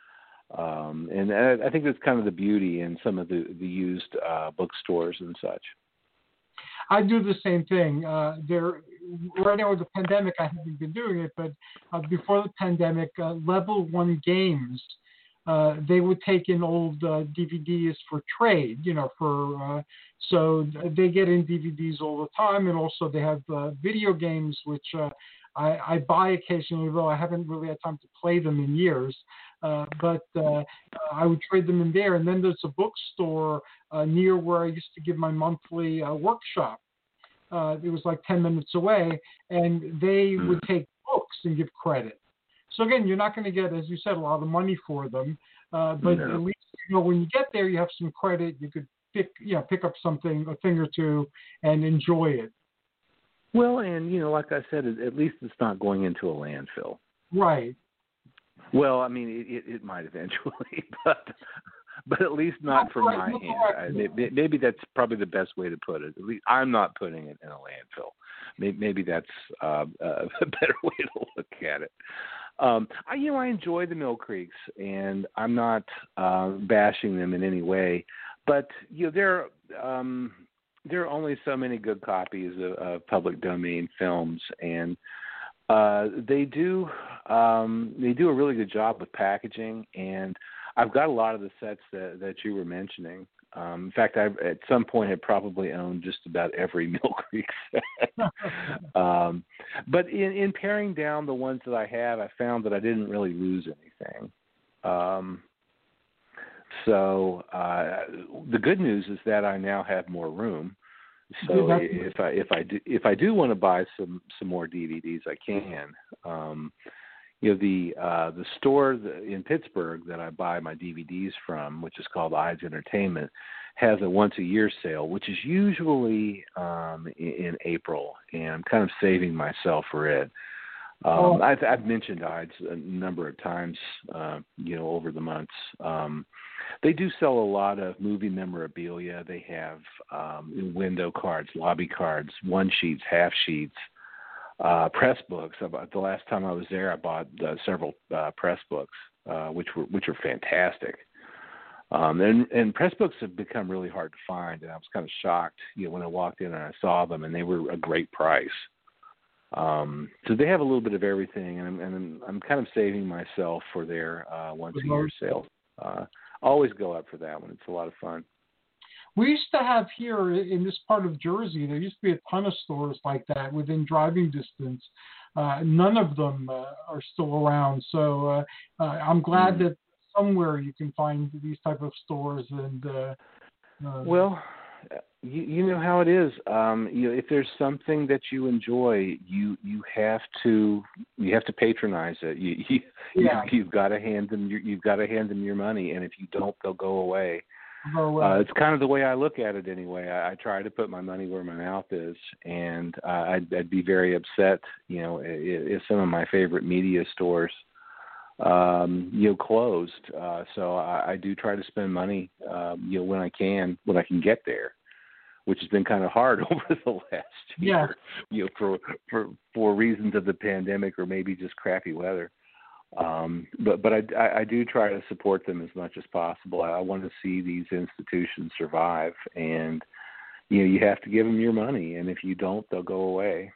Um, and I, I think that's kind of the beauty in some of the, the used uh, bookstores and such. I do the same thing. Uh, there, right now with the pandemic, I haven't been doing it, but uh, before the pandemic, uh, Level One Games, uh, they would take in old uh, D V Ds for trade. You know, for uh, so they get in D V Ds all the time, and also they have uh, video games which uh, I, I buy occasionally, though I haven't really had time to play them in years. Uh, but uh, I would trade them in there. And then there's a bookstore uh, near where I used to give my monthly uh, workshop. Uh, it was like ten minutes away, and they mm. would take books and give credit. So again, you're not going to get, as you said, a lot of money for them, uh, but no. at least you know when you get there, you have some credit. You could pick, you know, pick up something, a thing or two, and enjoy it. Well, and you know, like I said, at least it's not going into a landfill. Right. Well, I mean, it, it might eventually, but but at least not That's from right, my that's hand. right. I, maybe, maybe that's probably the best way to put it. At least I'm not putting it in a landfill. Maybe, maybe that's uh, a better way to look at it. Um, I, you know, I enjoy the Mill Creeks, and I'm not uh, bashing them in any way. But you know, there um, there are only so many good copies of, of public domain films, and Uh, they do um, they do a really good job with packaging, and I've got a lot of the sets that, that you were mentioning. Um, in fact, I at some point had probably owned just about every Mill Creek set. um, but in, in paring down the ones that I have, I found that I didn't really lose anything. Um, so uh, the good news is that I now have more room. So Yeah, if I if I do if I do want to buy some, some more D V Ds, I can. Um, you know, the uh, the store in Pittsburgh that I buy my D V Ds from, which is called Ides Entertainment, has a once a year sale, which is usually um, in, in April, and I'm kind of saving myself for it. Um, oh. I've, I've mentioned Ides a number of times, uh, you know, over the months. Um, they do sell a lot of movie memorabilia. They have um, window cards, lobby cards, one sheets, half sheets, uh, press books. About the last time I was there, I bought uh, several uh, press books, uh, which were which are fantastic. Um, and, and press books have become really hard to find, and I was kind of shocked, you know, when I walked in and I saw them, and they were a great price. Um, so they have a little bit of everything, and I'm, and I'm, I'm kind of saving myself for their uh, once a year sale. Uh, always go up for that one. It's a lot of fun. We used to have here in this part of Jersey, there used to be a ton of stores like that within driving distance. Uh, none of them uh, are still around. So uh, uh, I'm glad mm. that somewhere you can find these type of stores. And uh, uh, well, you, you know how it is. Um, you know, if there's something that you enjoy, you you have to you have to patronize it. You, you yeah. you, you've got to hand them your, you've got to hand them your money, and if you don't, they'll go away. Oh, well. Uh, it's kind of the way I look at it anyway. I, I try to put my money where my mouth is, and uh, I'd, I'd be very upset, you know, if, if some of my favorite media stores, um, you know, closed. Uh, so I, I do try to spend money, um, you know, when I can, when I can get there, which has been kind of hard over the last year, yeah. you know, for for for reasons of the pandemic or maybe just crappy weather. Um, but but I, I, I do try to support them as much as possible. I, I want to see these institutions survive, and you know you have to give them your money, and if you don't, they'll go away.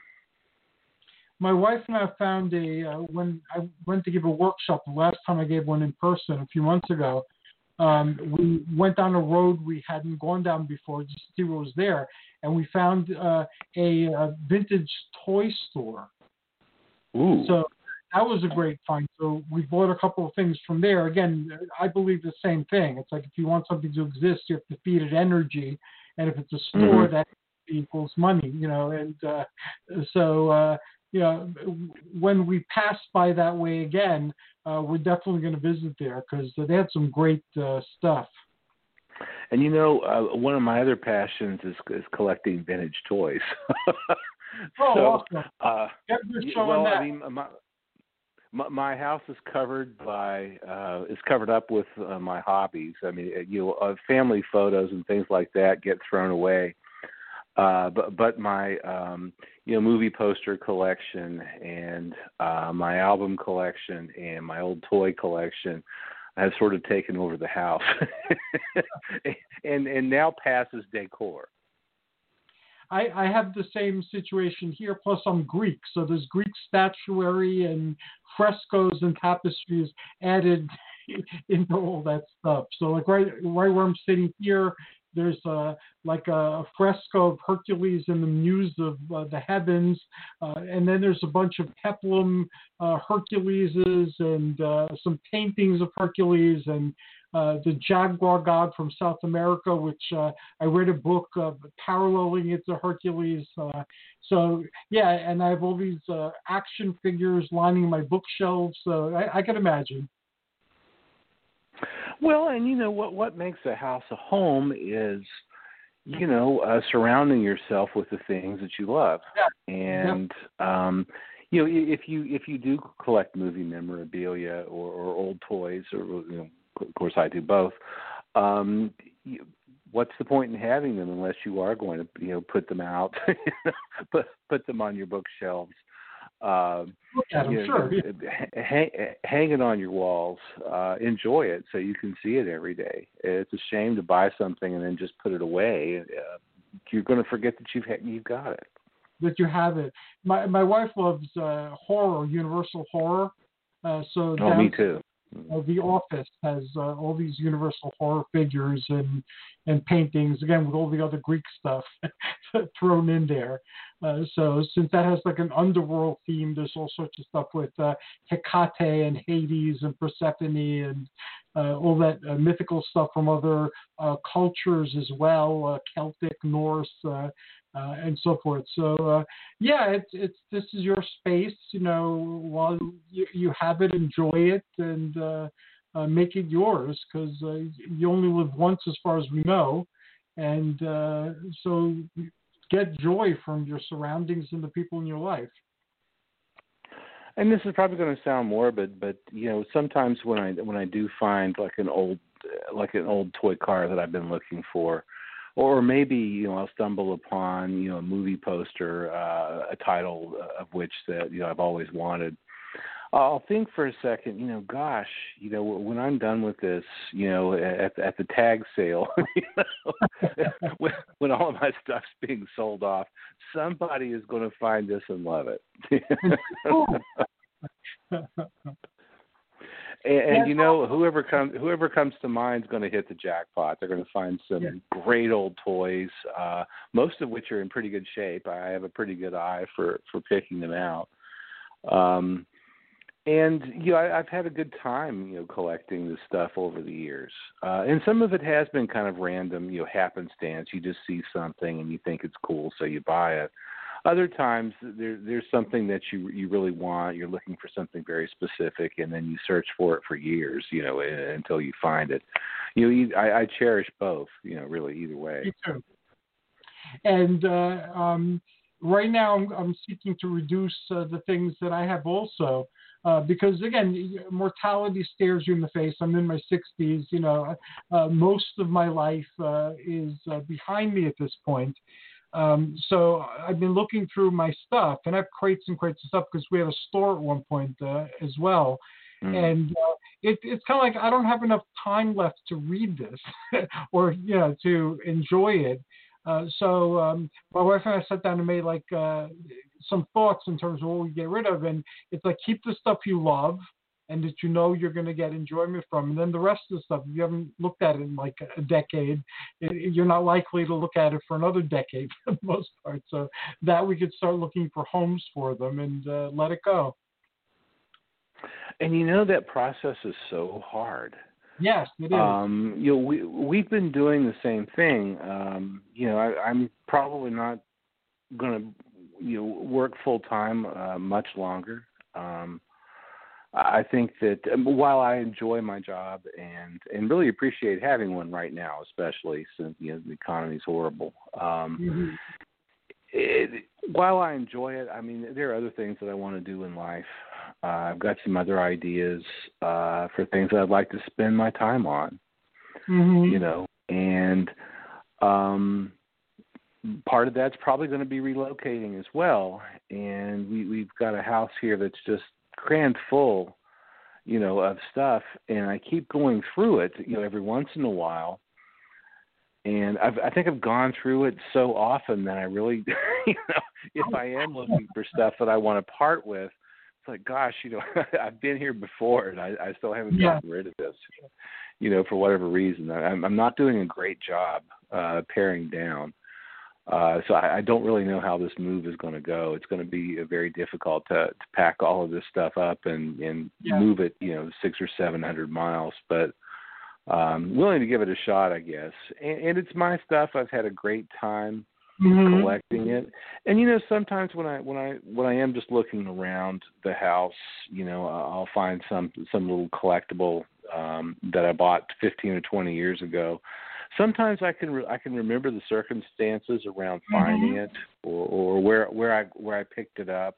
My wife and I found a uh, when I went to give a workshop the last time I gave one in person a few months ago. Um, we went down a road we hadn't gone down before just to see what was there, and we found uh, a, a vintage toy store. Ooh. So that was a great find. So we bought a couple of things from there. Again, I believe the same thing. It's like if you want something to exist, you have to feed it energy, and if it's a store, mm-hmm. that equals money, you know. And uh, so, uh, you know, when we pass by that way again, uh, we're definitely going to visit there because they had some great uh, stuff. And you know, uh, one of my other passions is, is collecting vintage toys. oh, so, awesome! Uh, yeah, well, that. I mean, my, My, my house is covered by uh, is covered up with uh, my hobbies. I mean, you know, uh, family photos and things like that get thrown away. Uh, but but my um, you know movie poster collection and uh, my album collection and my old toy collection, has sort of taken over the house, and and now passes decor. I, I have the same situation here. Plus, I'm Greek, so there's Greek statuary and frescoes and tapestries added into all that stuff. So, like right right where I'm sitting here, there's uh, like a fresco of Hercules and the Muse of uh, the Heavens, uh, and then there's a bunch of peplum uh, Herculeses and uh, some paintings of Hercules and uh, the jaguar god from South America, which uh, I read a book uh, paralleling it to Hercules. Uh, so yeah, and I have all these uh, action figures lining my bookshelves. So I, I can imagine. Well, and you know what? What makes a house a home is, you know, uh, surrounding yourself with the things that you love. Yeah. And yeah. um, you know, if you if you do collect movie memorabilia or, or old toys, or you know, of course I do both. Um, you, what's the point in having them unless you are going to, you know, put them out, put put them on your bookshelves. Um, Look at them, you know, sure. hang, hang it on your walls. Uh, enjoy it so you can see it every day. It's a shame to buy something and then just put it away. Uh, you're going to forget that you've ha- you've got it. That you have it. My my wife loves uh, horror, Universal horror. Uh, so oh, me too. Uh, the Office has uh, all these Universal horror figures and and paintings, again with all the other Greek stuff thrown in there. Uh, so since that has like an underworld theme, there's all sorts of stuff with uh, Hecate and Hades and Persephone and uh, all that uh, mythical stuff from other uh, cultures as well, uh, Celtic, Norse, uh, uh, and so forth. So uh, yeah, it's it's this is your space. You know, while you, you have it, enjoy it and uh, uh, make it yours, because uh, you only live once, as far as we know, and uh, so get joy from your surroundings and the people in your life. And this is probably going to sound morbid, but you know, sometimes when I when I do find like an old like an old toy car that I've been looking for, or maybe you know I'll stumble upon you know a movie poster, uh, a title of which that you know I've always wanted. I'll think for a second, you know, gosh, you know, when I'm done with this, you know, at at the tag sale, you know, when, when all of my stuff's being sold off, somebody is going to find this and love it. and, and you know, whoever comes whoever comes to mind is going to hit the jackpot. They're going to find some yeah. great old toys, uh, most of which are in pretty good shape. I have a pretty good eye for, for picking them out. Um, And, you know, I, I've had a good time, you know, collecting this stuff over the years. Uh, and some of it has been kind of random, you know, happenstance. You just see something and you think it's cool, so you buy it. Other times there, there's something that you you really want. You're looking for something very specific, and then you search for it for years, you know, until you find it. You know, you, I, I cherish both, you know, really either way. Me too. And uh, um, right now I'm, I'm seeking to reduce uh, the things that I have also. Uh, because again, mortality stares you in the face. I'm in my sixties. You know, uh, most of my life uh, is uh, behind me at this point. Um, so I've been looking through my stuff, and I have crates and crates of stuff because we had a store at one point uh, as well. Mm. And uh, it, it's kind of like I don't have enough time left to read this or you know to enjoy it. Uh, so um, my wife and I sat down and made like uh, some thoughts in terms of what we get rid of, and it's like keep the stuff you love and that you know you're going to get enjoyment from, and then the rest of the stuff, if you haven't looked at it in like a decade, it, you're not likely to look at it for another decade for the most part. So that we could start looking for homes for them and uh, let it go. And you know that process is so hard. Yes, it is. Um, you know, we we've been doing the same thing. Um, you know, I, I'm probably not going to, you know, work full time uh, much longer. Um, I think that while I enjoy my job and and really appreciate having one right now, especially since you know the economy is horrible. Um, mm-hmm. it, while I enjoy it, I mean, there are other things that I want to do in life. Uh, I've got some other ideas uh, for things that I'd like to spend my time on, mm-hmm. you know, and um, part of that's probably going to be relocating as well. And we, we've got a house here that's just crammed full, you know, of stuff, and I keep going through it, you know, every once in a while. And I've, I think I've gone through it so often that I really, you know, if I am looking for stuff that I want to part with, it's like, gosh, you know, I've been here before and I, I still haven't yeah. gotten rid of this, you know, for whatever reason. I'm, I'm not doing a great job uh, paring down. Uh, so I, I don't really know how this move is going to go. It's going to be very difficult to, to pack all of this stuff up and, and yeah. move it, you know, six or seven hundred miles. But Um, willing to give it a shot, I guess. And, and it's my stuff. I've had a great time mm-hmm. collecting it. And you know, sometimes when I when I when I am just looking around the house, you know, I'll find some some little collectible um, that I bought fifteen or twenty years ago. Sometimes I can re- I can remember the circumstances around finding mm-hmm. it, or, or where where I where I picked it up.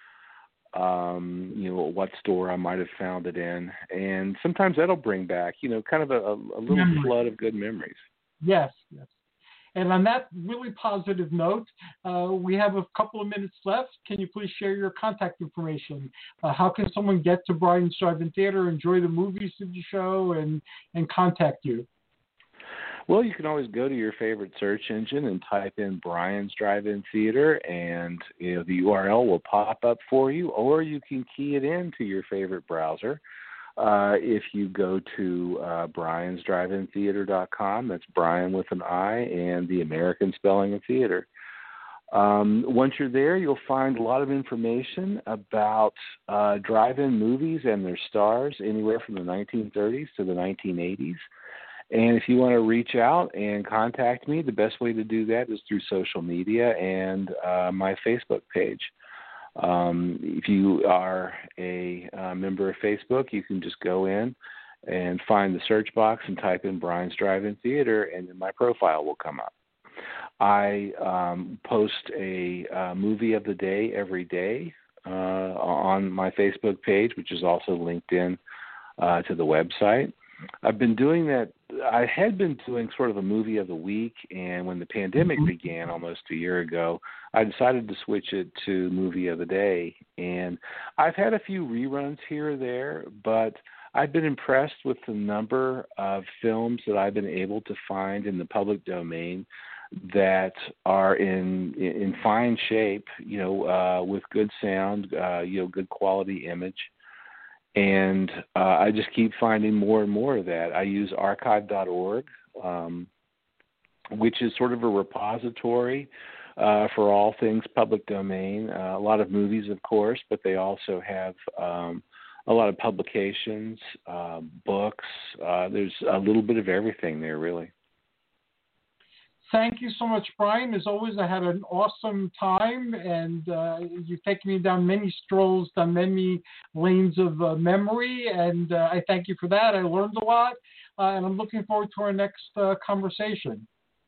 Um, you know, what store I might have found it in. And sometimes that'll bring back, you know, kind of a, a little Memory. flood of good memories. Yes, yes. And on that really positive note, uh, we have a couple of minutes left. Can you please share your contact information? Uh, how can someone get to Brian's Drive-In Theater, enjoy the movies of the show, and, and contact you? Well, you can always go to your favorite search engine and type in Brian's Drive-In Theater, and you know, the U R L will pop up for you, or you can key it into your favorite browser. Uh, if you go to uh, brians drive in theater dot com, that's Brian with an I and the American spelling of theater. Um, once you're there, you'll find a lot of information about uh, drive-in movies and their stars, anywhere from the nineteen thirties to the nineteen eighties. And if you want to reach out and contact me, the best way to do that is through social media and uh, my Facebook page. Um, if you are a uh, member of Facebook, you can just go in and find the search box and type in Brian's Drive-In Theater, and then my profile will come up. I um, post a uh, movie of the day every day uh, on my Facebook page, which is also linked in uh, to the website. I've been doing that. I had been doing sort of a movie of the week, and when the pandemic mm-hmm. began almost a year ago, I decided to switch it to movie of the day. And I've had a few reruns here or there, but I've been impressed with the number of films that I've been able to find in the public domain that are in in fine shape, you know, uh, with good sound, uh, you know, good quality image. And uh, I just keep finding more and more of that. I use archive dot org, um, which is sort of a repository uh, for all things public domain. Uh, a lot of movies, of course, but they also have um, a lot of publications, uh, books. Uh, there's a little bit of everything there, really. Thank you so much, Brian. As always, I had an awesome time, and uh, you've taken me down many strolls, down many lanes of uh, memory, and uh, I thank you for that. I learned a lot, uh, and I'm looking forward to our next uh, conversation.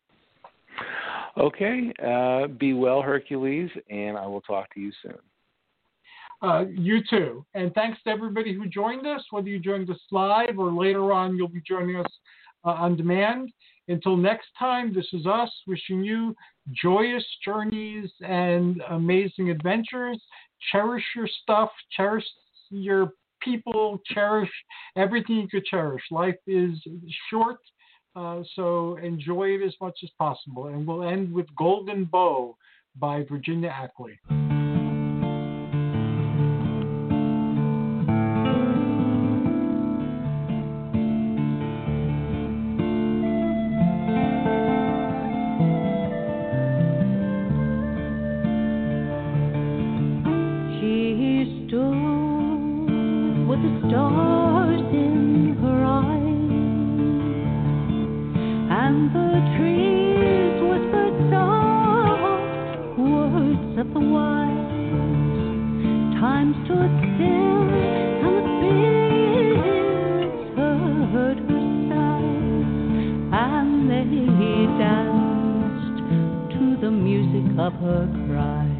Okay. Uh, be well, Hercules, and I will talk to you soon. Uh, you too. And thanks to everybody who joined us, whether you joined us live or later on you'll be joining us uh, on demand. Until next time, this is us wishing you joyous journeys and amazing adventures. Cherish your stuff, cherish your people, cherish everything you could cherish. Life is short, uh, so enjoy it as much as possible. And we'll end with Golden Bow by Virginia Ackley. Of her cry.